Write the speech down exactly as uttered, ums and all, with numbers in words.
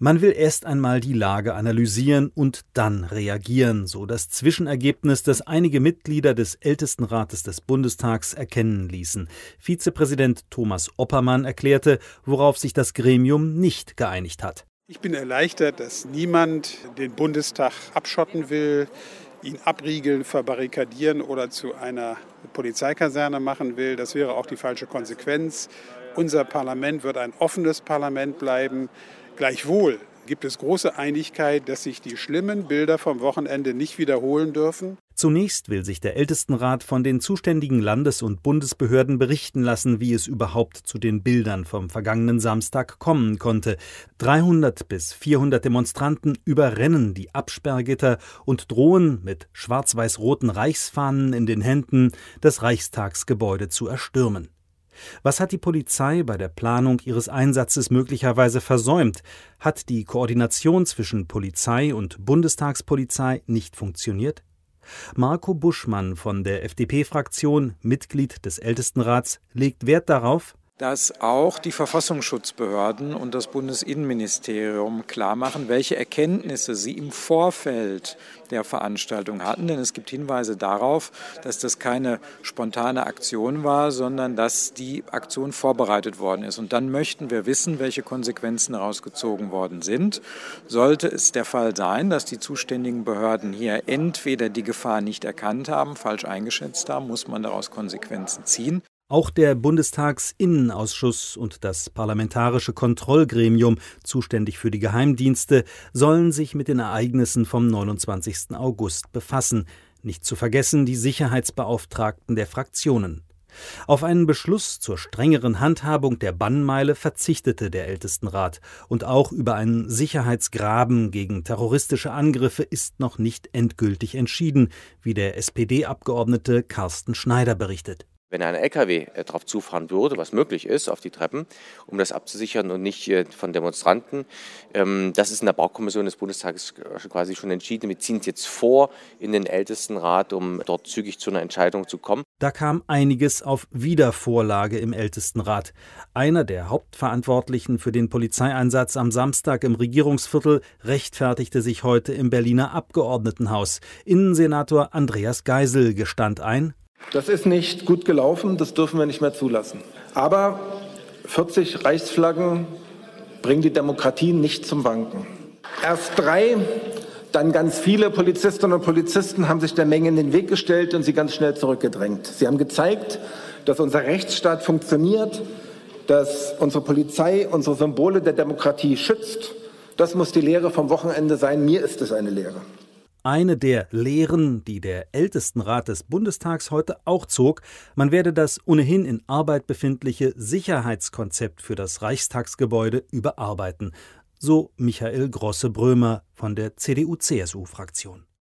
Man will erst einmal die Lage analysieren und dann reagieren, so das Zwischenergebnis, das einige Mitglieder des Ältestenrates des Bundestags erkennen ließen. Vizepräsident Thomas Oppermann erklärte, worauf sich das Gremium nicht geeinigt hat. Ich bin erleichtert, dass niemand den Bundestag abschotten will, ihn abriegeln, verbarrikadieren oder zu einer Polizeikaserne machen will. Das wäre auch die falsche Konsequenz. Unser Parlament wird ein offenes Parlament bleiben. Gleichwohl gibt es große Einigkeit, dass sich die schlimmen Bilder vom Wochenende nicht wiederholen dürfen. Zunächst will sich der Ältestenrat von den zuständigen Landes- und Bundesbehörden berichten lassen, wie es überhaupt zu den Bildern vom vergangenen Samstag kommen konnte. dreihundert bis vierhundert Demonstranten überrennen die Absperrgitter und drohen mit schwarz-weiß-roten Reichsfahnen in den Händen, das Reichstagsgebäude zu erstürmen. Was hat die Polizei bei der Planung ihres Einsatzes möglicherweise versäumt? Hat die Koordination zwischen Polizei und Bundestagspolizei nicht funktioniert? Marco Buschmann von der F D P-Fraktion, Mitglied des Ältestenrats, legt Wert darauf, dass auch die Verfassungsschutzbehörden und das Bundesinnenministerium klarmachen, welche Erkenntnisse sie im Vorfeld der Veranstaltung hatten. Denn es gibt Hinweise darauf, dass das keine spontane Aktion war, sondern dass die Aktion vorbereitet worden ist. Und dann möchten wir wissen, welche Konsequenzen daraus gezogen worden sind. Sollte es der Fall sein, dass die zuständigen Behörden hier entweder die Gefahr nicht erkannt haben, falsch eingeschätzt haben, muss man daraus Konsequenzen ziehen. Auch der Bundestagsinnenausschuss und das Parlamentarische Kontrollgremium, zuständig für die Geheimdienste, sollen sich mit den Ereignissen vom neunundzwanzigsten August befassen. Nicht zu vergessen die Sicherheitsbeauftragten der Fraktionen. Auf einen Beschluss zur strengeren Handhabung der Bannmeile verzichtete der Ältestenrat. Und auch über einen Sicherheitsgraben gegen terroristische Angriffe ist noch nicht endgültig entschieden, wie der S P D-Abgeordnete Carsten Schneider berichtet. Wenn ein L K W drauf zufahren würde, was möglich ist, auf die Treppen, um das abzusichern und nicht von Demonstranten, das ist in der Baukommission des Bundestages quasi schon entschieden. Wir ziehen es jetzt vor in den Ältestenrat, um dort zügig zu einer Entscheidung zu kommen. Da kam einiges auf Wiedervorlage im Ältestenrat. Einer der Hauptverantwortlichen für den Polizeieinsatz am Samstag im Regierungsviertel rechtfertigte sich heute im Berliner Abgeordnetenhaus. Innensenator Andreas Geisel gestand ein: Das ist nicht gut gelaufen, das dürfen wir nicht mehr zulassen. Aber vierzig Reichsflaggen bringen die Demokratie nicht zum Wanken. Erst drei, dann ganz viele Polizistinnen und Polizisten haben sich der Menge in den Weg gestellt und sie ganz schnell zurückgedrängt. Sie haben gezeigt, dass unser Rechtsstaat funktioniert, dass unsere Polizei unsere Symbole der Demokratie schützt. Das muss die Lehre vom Wochenende sein. Mir ist es eine Lehre. Eine der Lehren, die der Ältestenrat des Bundestags heute auch zog: Man werde das ohnehin in Arbeit befindliche Sicherheitskonzept für das Reichstagsgebäude überarbeiten. So Michael Grosse-Brömer von der C D U C S U-Fraktion.